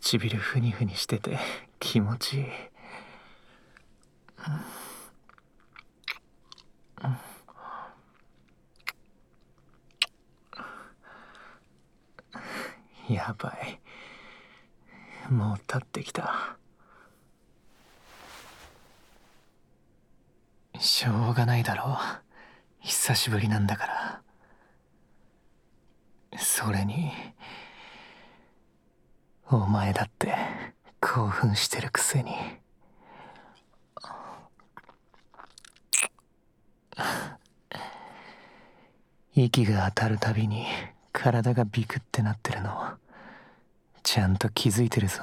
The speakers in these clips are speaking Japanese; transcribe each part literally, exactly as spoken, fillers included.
唇ふにふにしてて気持ちいい。やばい、もう立ってきた。しょうがないだろう、久しぶりなんだから。それにお前だって興奮してるくせに。息が当たるたびに体がビクってなってるのちゃんと気づいてるぞ。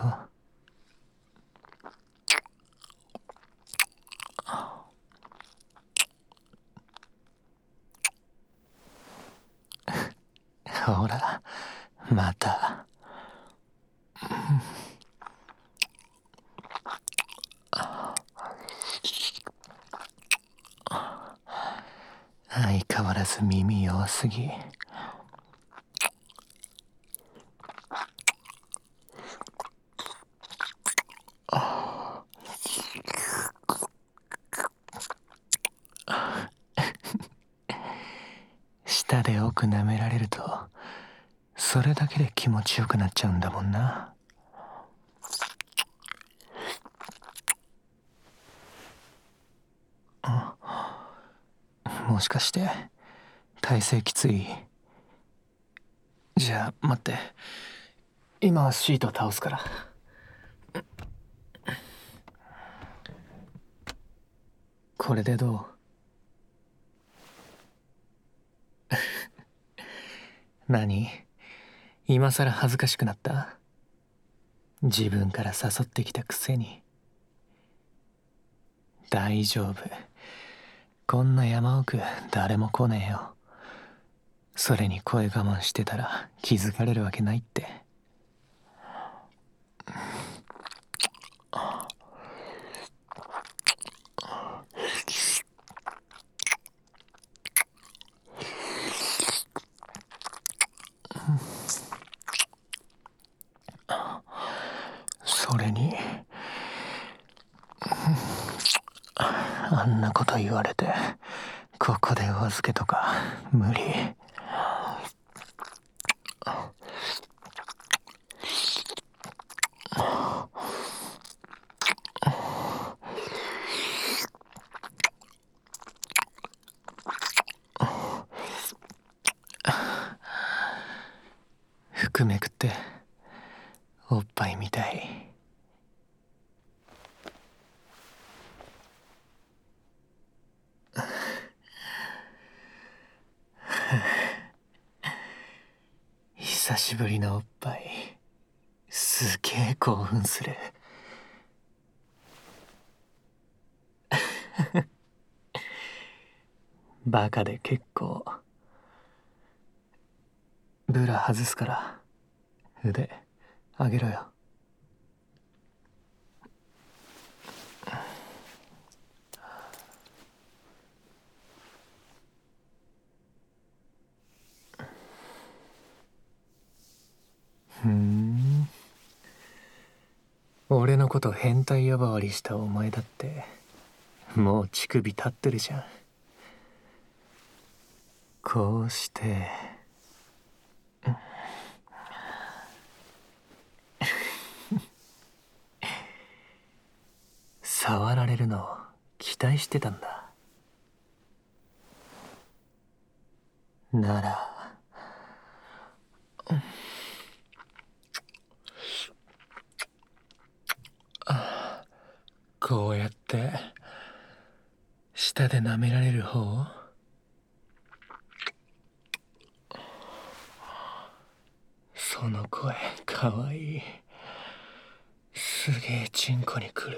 ほらまた。相変わらず耳弱すぎ。舌で奥舐められるとそれだけで気持ちよくなっちゃうんだもんな。もしかして体勢きつい？じゃあ待って、今はシート倒すから。これでどう？何？今さら恥ずかしくなった？自分から誘ってきたくせに。大丈夫、こんな山奥誰も来ねえよ。それに声我慢してたら気づかれるわけないって。それにあんなこと言われてここでお預けとか無理。服めくっておっぱいみたい。久しぶりのおっぱいすげえ興奮する。バカで結構。ブラ外すから腕上げろよ。ふん、俺のこと変態呼ばわりしたお前だってもう乳首立ってるじゃん。こうして触られるのを期待してたんだ。ならこうやって舌で舐められる方？その声かわいい。すげえチンコにくる。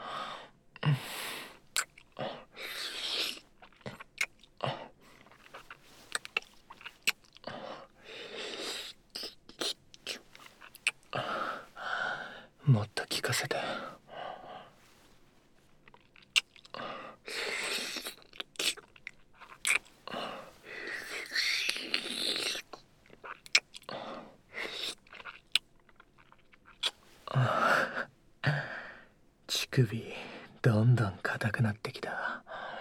もっと聞かせて。 首どんどん硬くなってきた。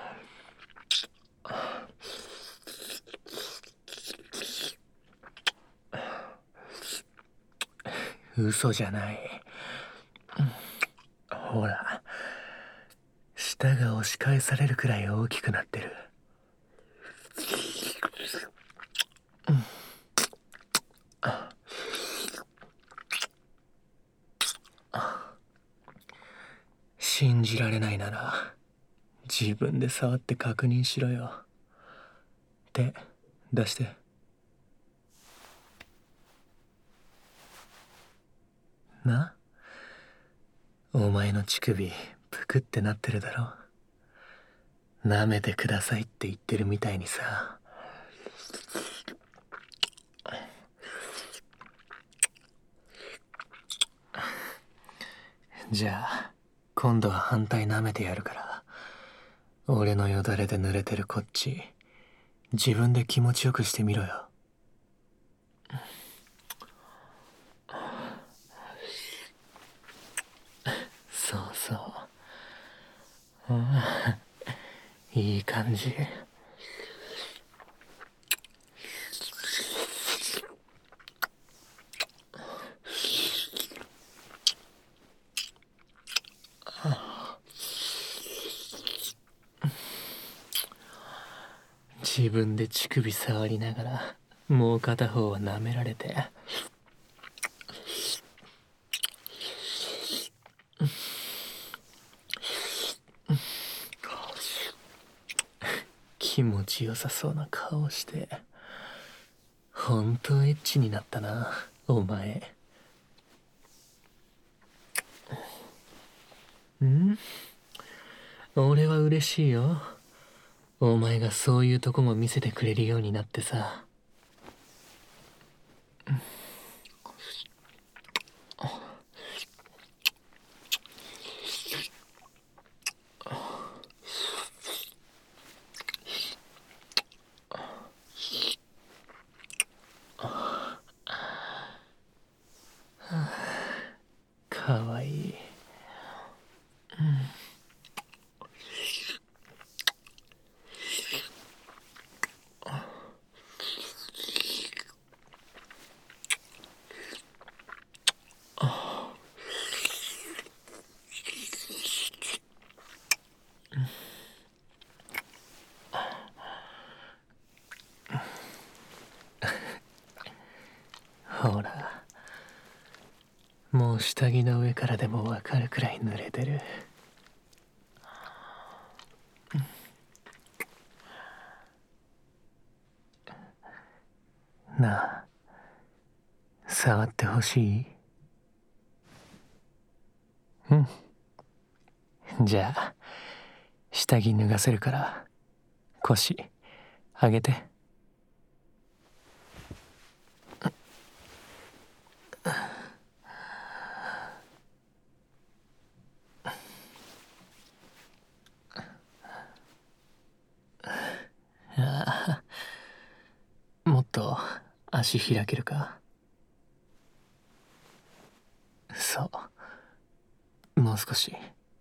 嘘じゃない。ほら、舌が押し返されるくらい大きくなってる。信じられないなら自分で触って確認しろよ。手出して。な、お前の乳首ぷくってなってるだろ。舐めてくださいって言ってるみたいにさ。じゃあ今度は反対舐めてやるから、俺のよだれで濡れてるこっち自分で気持ちよくしてみろよ。そうそう、うん、いい感じ。自分で乳首触りながらもう片方は舐められて、気持ちよさそうな顔して。ほんとエッチになったなお前。ん？俺は嬉しいよ。お前がそういうとこも見せてくれるようになってさ。かわいい。ほら、もう下着の上からでもわかるくらい濡れてる。なあ、触ってほしい？うん。じゃあ下着脱がせるから腰上げて。ああ、もっと足開けるか。そう、もう少し。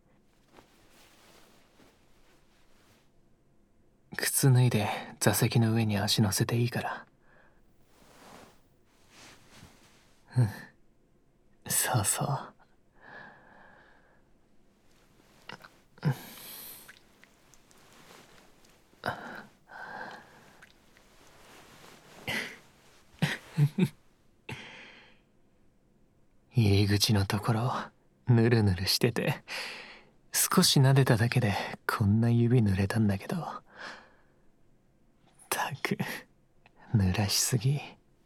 靴脱いで座席の上に足乗せていいから。うん、そうそう。入り口のところぬるぬるしてて、少し撫でただけでこんな指濡れたんだけど。たく濡らしすぎ。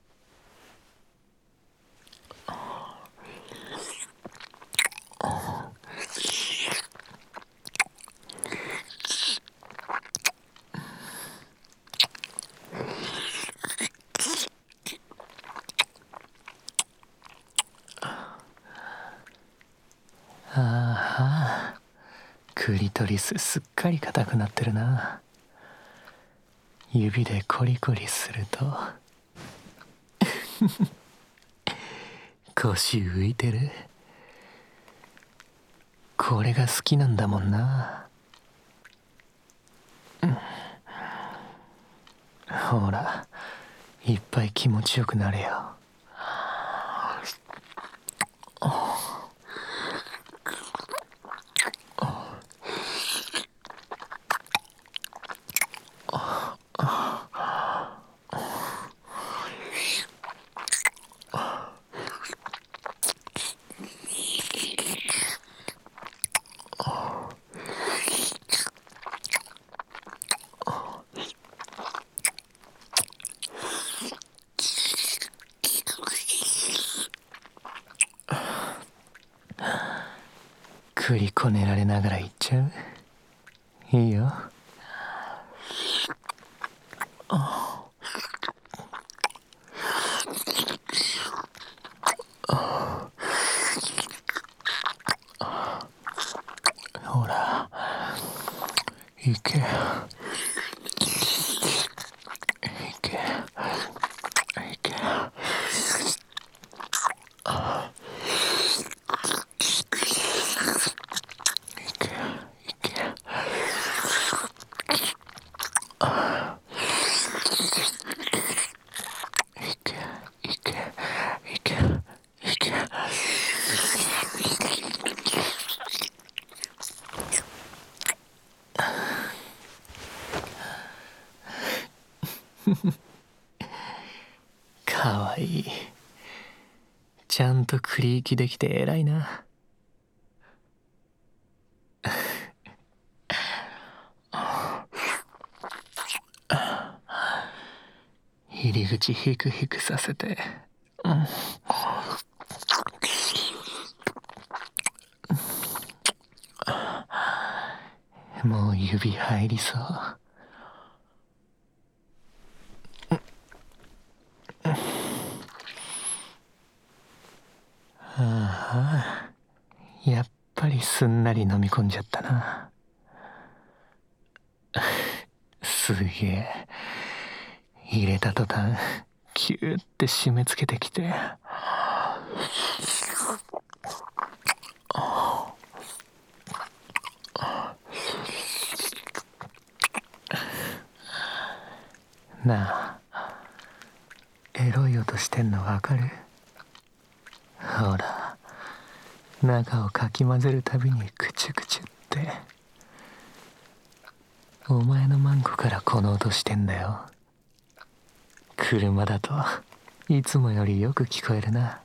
ああ、クリトリスすっかり硬くなってるな。指でコリコリすると腰浮いてる。 これが好きなんだもんな。ほら、いっぱい気持ちよくなれよ。振りこねられながら言っちゃう？いいよ。ほら、行け。行け。行け。かわいい。ちゃんと繰り行きできて偉いな。入り口ヒクヒクさせて、うん、もう指入りそう。ああ、やっぱりすんなり飲み込んじゃったな。すげえ。入れた途端キューって締め付けてきて、なあ、エロい音してんのわかる？ほら、中をかき混ぜるたびにクチュクチュって。お前のマンコからこの音してんだよ。車だといつもよりよく聞こえるな。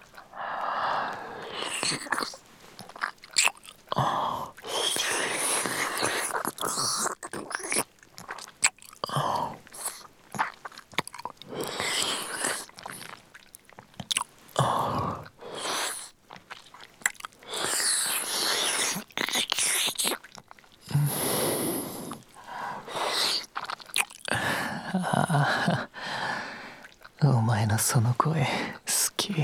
ああ、お前のその声好き。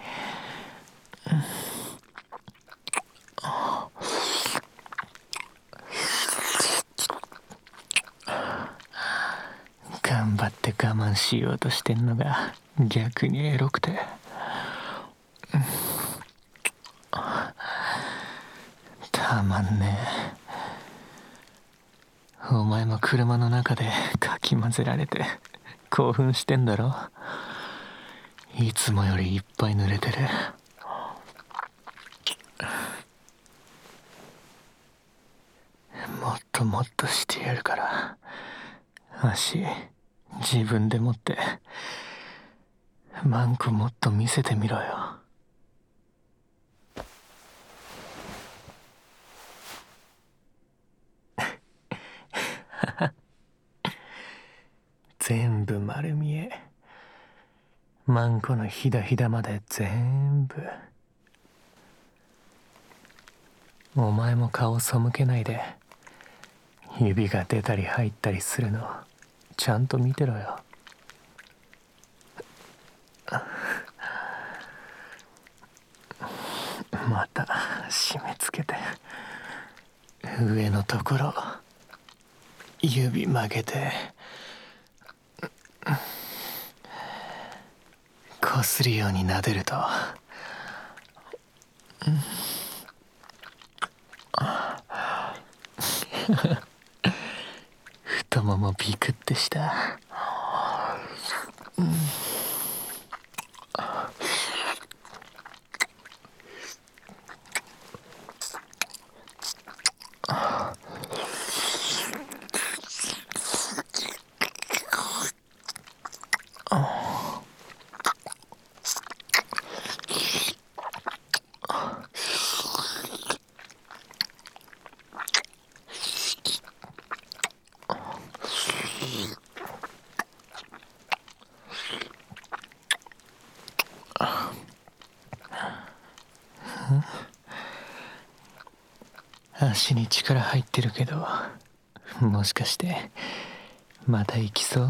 頑張って我慢しようとしてんのが逆にエロくて、たまんねえ。お前も車の中でかき混ぜられて興奮してんだろ。いつもよりいっぱい濡れてる。もっともっとしてやるから、足自分で持ってマンコもっと見せてみろよ。全部丸見え。マンコのひだひだまで全部。お前も顔背けないで、指が出たり入ったりするのちゃんと見てろよ。また締め付けて、上のところ指曲げてこするように撫でると、 太ももビクってした。うん、足に力入ってるけど、もしかしてまた行きそう？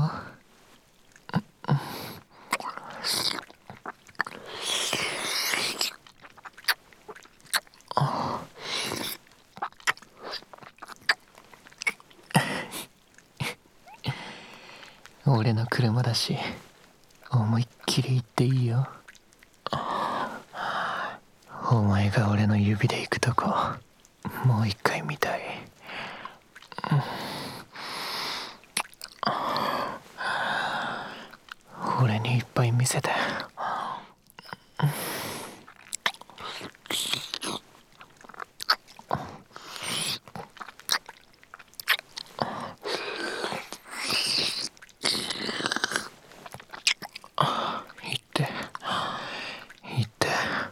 俺の車だし、思いっきり行っていいよ。お前が俺の指で行くとこ、もう一回見たい。俺にいっぱい見せて。行って行って。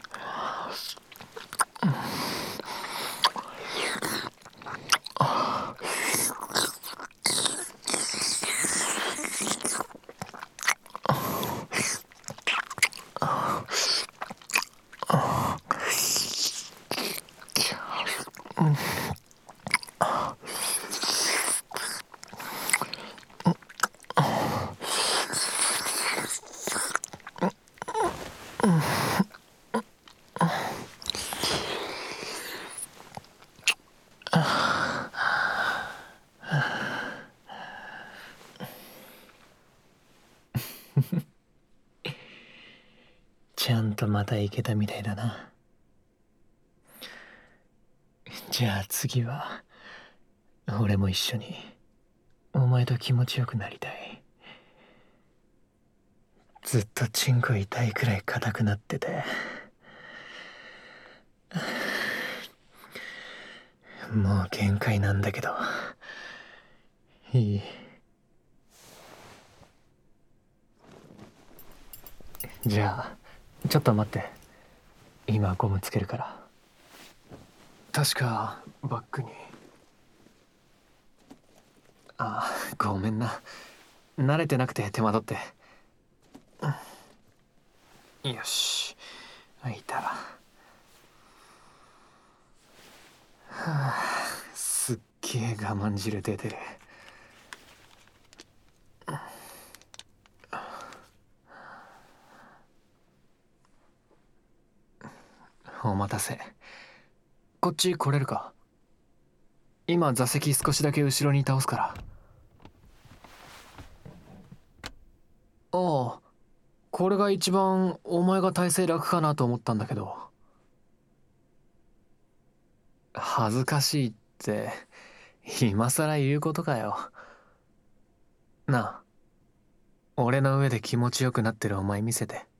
ちゃんとまた行けたみたいだな。じゃあ次は俺も一緒にお前と気持ちよくなりたい。ずっとチンコ痛いくらい硬くなってて、もう限界なんだけど。いい？じゃあちょっと待って、今ゴムつけるから。確かバッグに。あ、ごめんな、慣れてなくて手間取って。よし、開いた。はあ、すっげえ我慢汁出てる。お待たせ。こっち来れるか？今座席少しだけ後ろに倒すから。ああ、これが一番お前が体勢楽かなと思ったんだけど。恥ずかしいって今さら言うことかよ。なあ、俺の上で気持ちよくなってるお前見せて。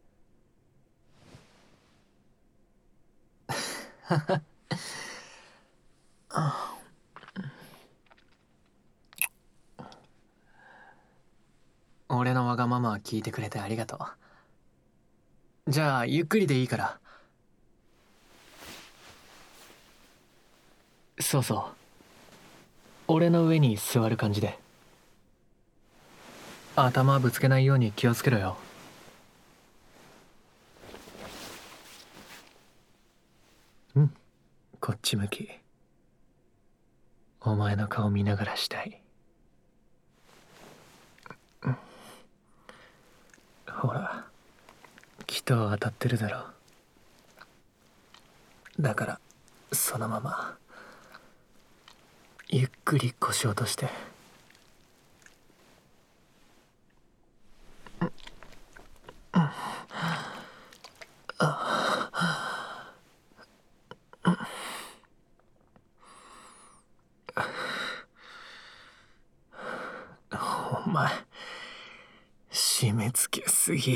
俺のわがままは聞いてくれてありがとう。じゃあゆっくりでいいから。そうそう、俺の上に座る感じで。頭ぶつけないように気をつけろよ。うん、こっち向き。お前の顔見ながらしたい。うん、ほら、きっと当たってるだろ。だからそのままゆっくり腰落として。 前締め付けすぎ。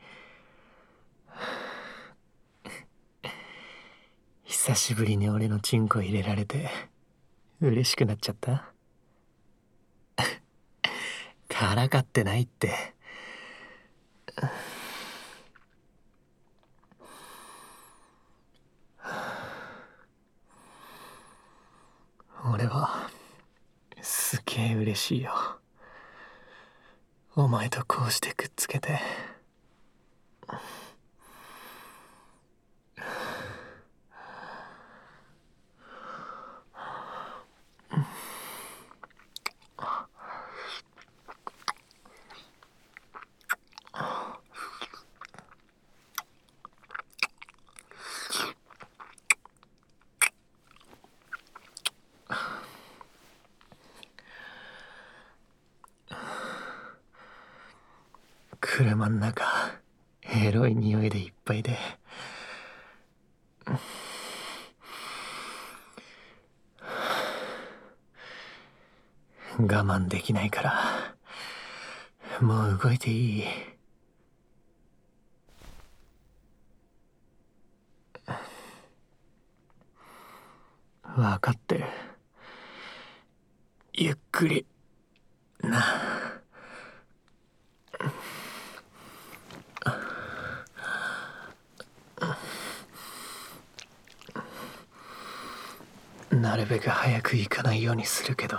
久しぶりに俺のチンコ入れられて嬉しくなっちゃった。からかってないって。俺はすげえ嬉しいよ。お前とこうしてくっつけて。車ん中エロい匂いでいっぱいで、我慢できないからもう動いていい？分かってる。ゆっくりな。なるべく早く行かないようにするけど、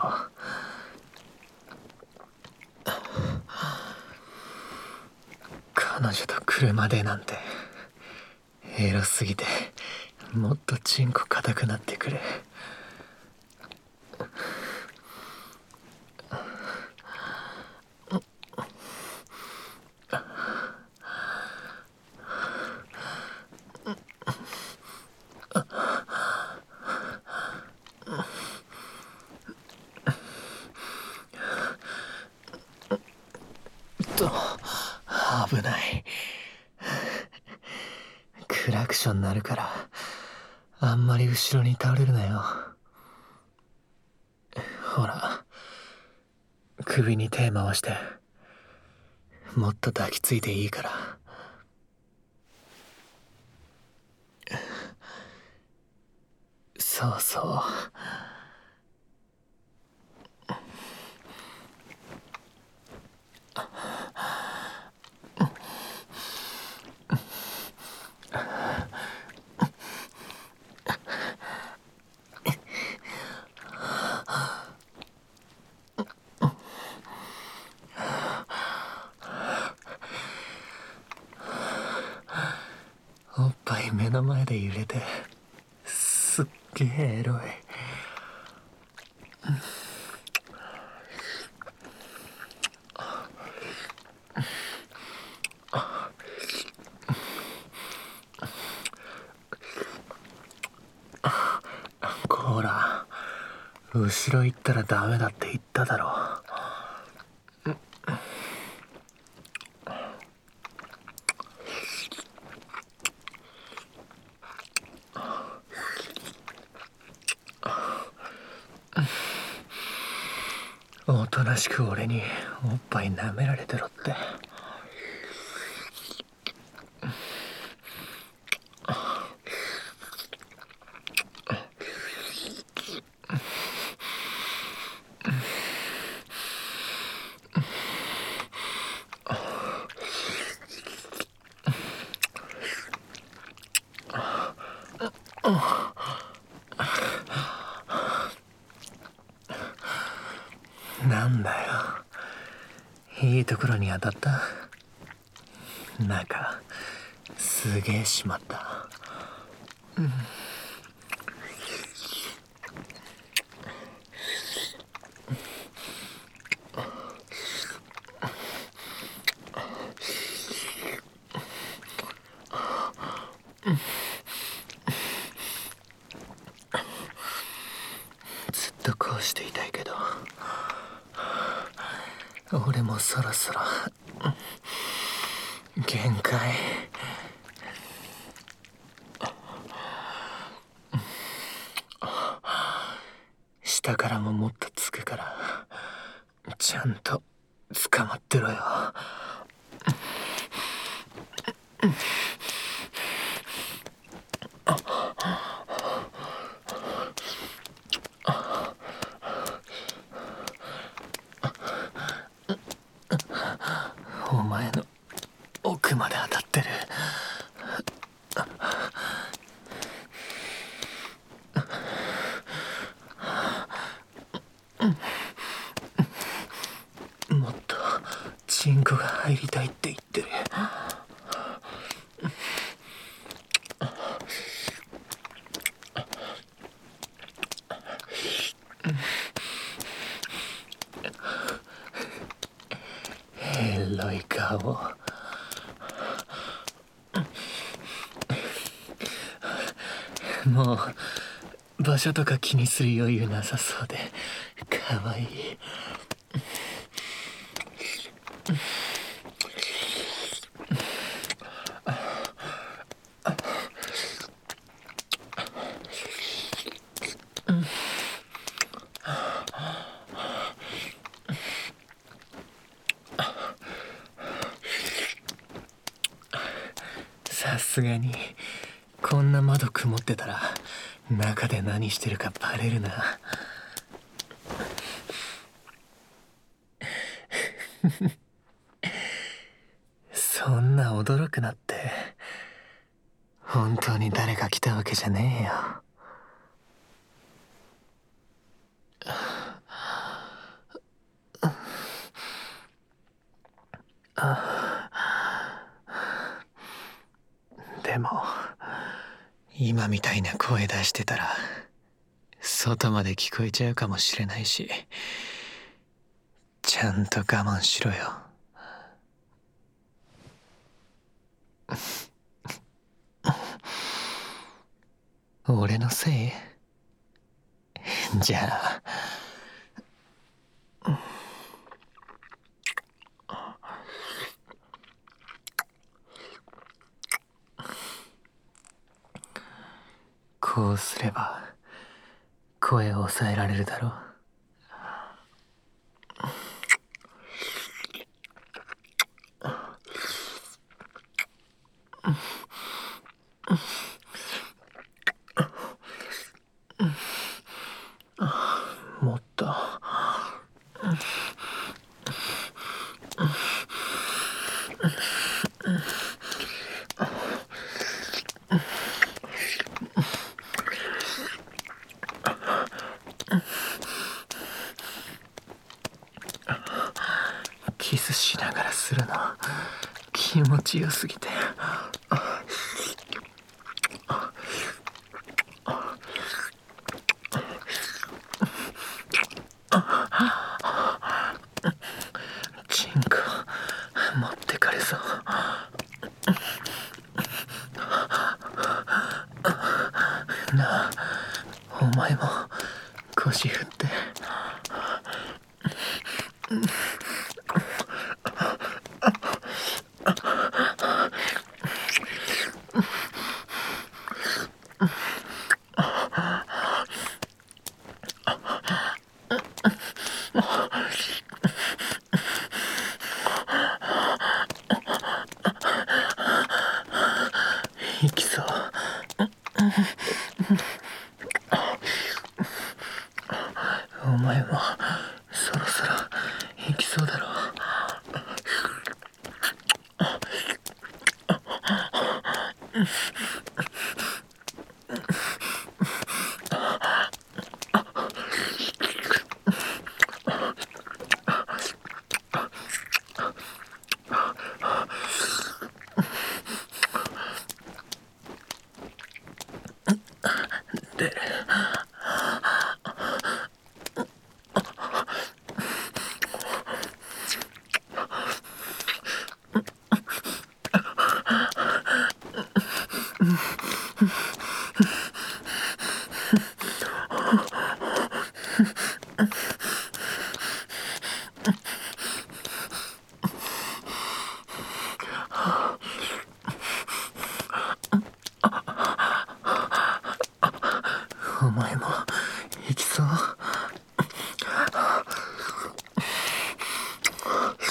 彼女と車でなんてエロすぎてもっとチンコ硬くなってくる。と危ない。クラクション鳴るからあんまり後ろに倒れるなよ。ほら首に手回してもっと抱きついていいから。そうそう。おっぱい目の前で揺れてすっげえエロい。こら後ろ行ったらダメだって言っただろ。おとなしく俺におっぱい舐められてろって。なんだよ、いいところに当たった。中すげえ締まった。うん、ずっとこうしていたいけど俺もそろそろ限界。下からももっとつくからちゃんと捕まってろよ。お前の奥まで当たってる。もっとチンコが入りたいって言ってる。エロい顔。もう場所とか気にする余裕なさそうでかわいい。さすがにこんな窓曇ってたら中で何してるかバレるな。そんな驚くなって。本当に誰か来たわけじゃねえよ。でも今みたいな声出してたら外まで聞こえちゃうかもしれないし、ちゃんと我慢しろよ。俺のせい？じゃあこうすれば声を抑えられるだろう。もっとキスしながらするの気持ちよすぎて。チンコ持ってかれそう。なあ、お前も腰振って。いきそう。お前もそろそろ行きそうだろう。でお前も行きそう。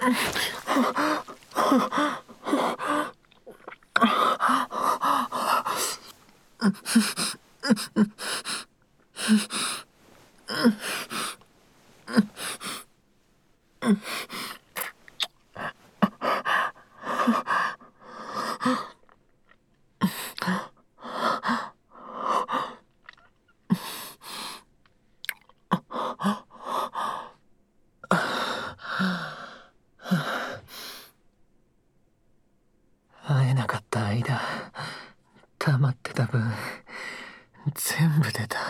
会えなかった間、溜まってた分全部出た。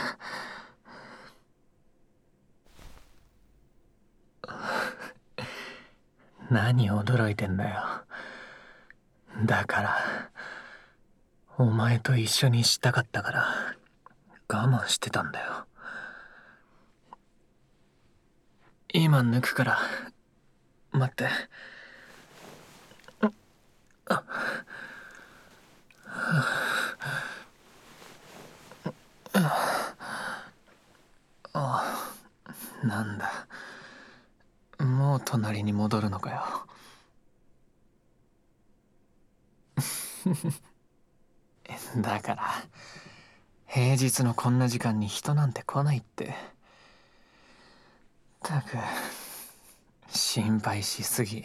何驚いてんだよ。だからお前と一緒にしたかったから我慢してたんだよ。今抜くから待って。ああ、なんだ、もう隣に戻るのかよ。だから平日のこんな時間に人なんて来ないって。ったく心配しすぎ。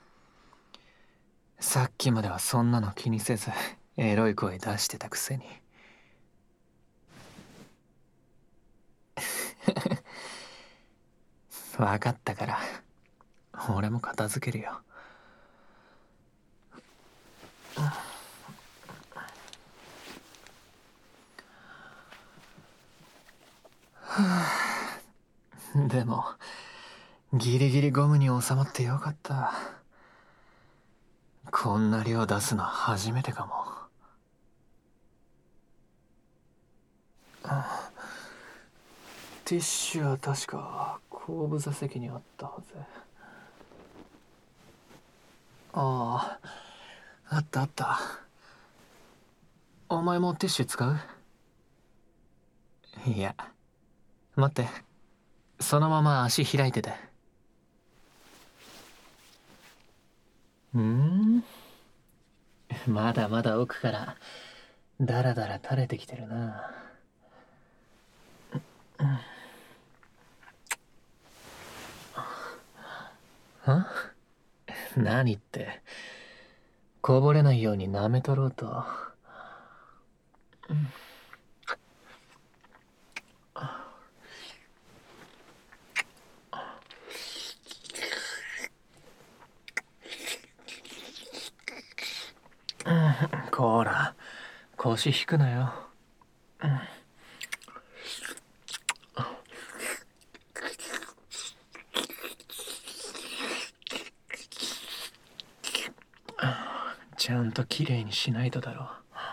さっきまではそんなの気にせずエロい声出してたくせに。分かったから俺も片付けるよ。でもギリギリゴムに収まってよかった。こんな量出すの初めてかも。ティッシュは確か後部座席にあったはず。ああ、あったあった。お前もティッシュ使う？いや、待って、そのまま足開いてて。んーまだまだ奥からだらだら垂れてきてるな。は？何って、こぼれないように舐めとろうと。こら、腰引くなよ。ちゃんときれいにしないとだろう。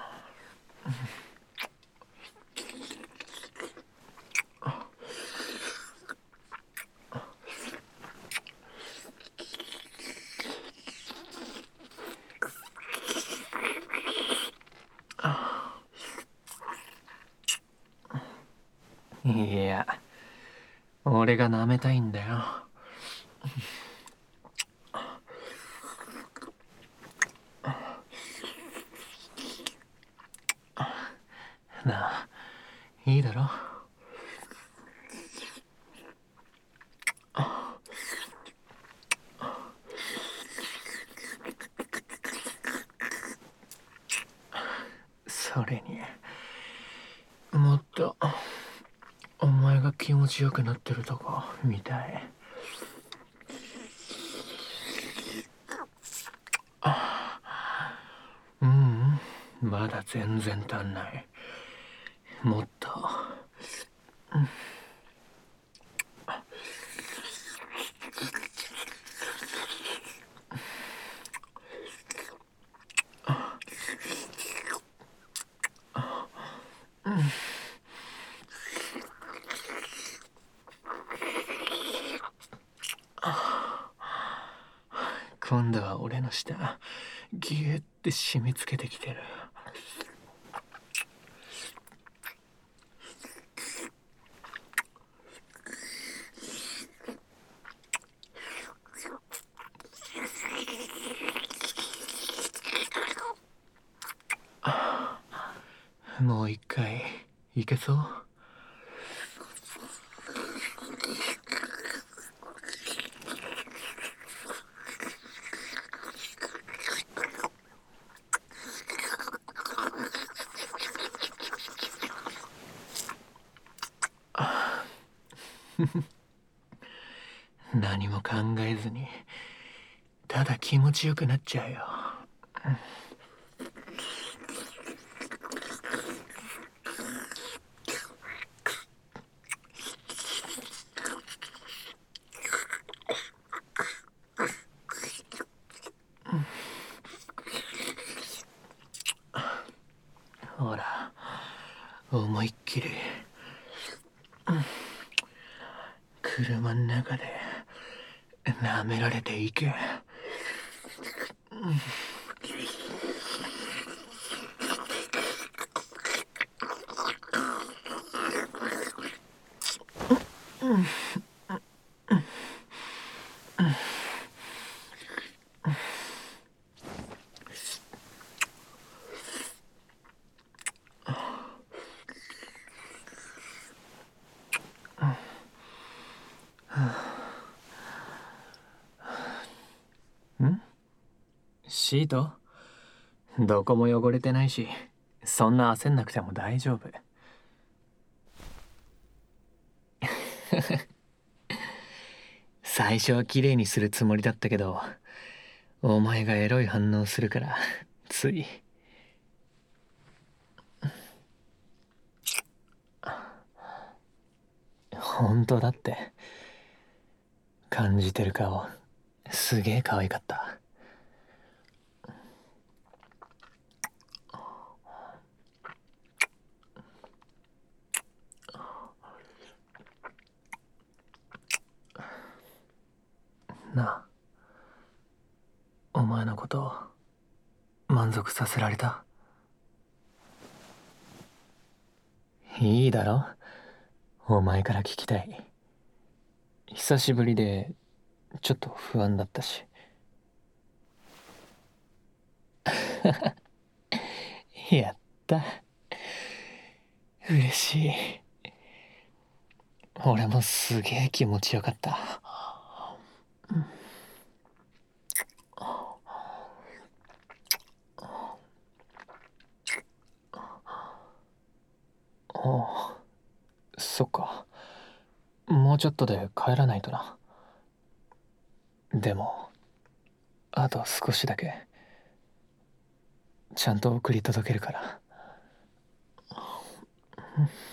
いや、俺が舐めたいんだよ。なあ、いいだろ。それにもっとお前が気持ちよくなってるとこ見たい。ううんまだ全然足んない。もっと、うん、今度は俺の舌ギューって締め付けてきてる。 もう一回いけそう？何も考えずにただ気持ちよくなっちゃうよ。ほら、思いっきり車の中で舐められていけ。ん？シート？どこも汚れてないし、そんな焦んなくても大丈夫。最初は綺麗にするつもりだったけど、お前がエロい反応するからつい。本当だって。感じてる顔すげえ可愛かった。なあ、お前のこと満足させられた？いいだろ、お前から聞きたい。久しぶりでちょっと不安だったし。やった、嬉しい。俺もすげえ気持ちよかった。おう、そっか。もうちょっとで帰らないとな。でもあと少しだけちゃんと送り届けるから。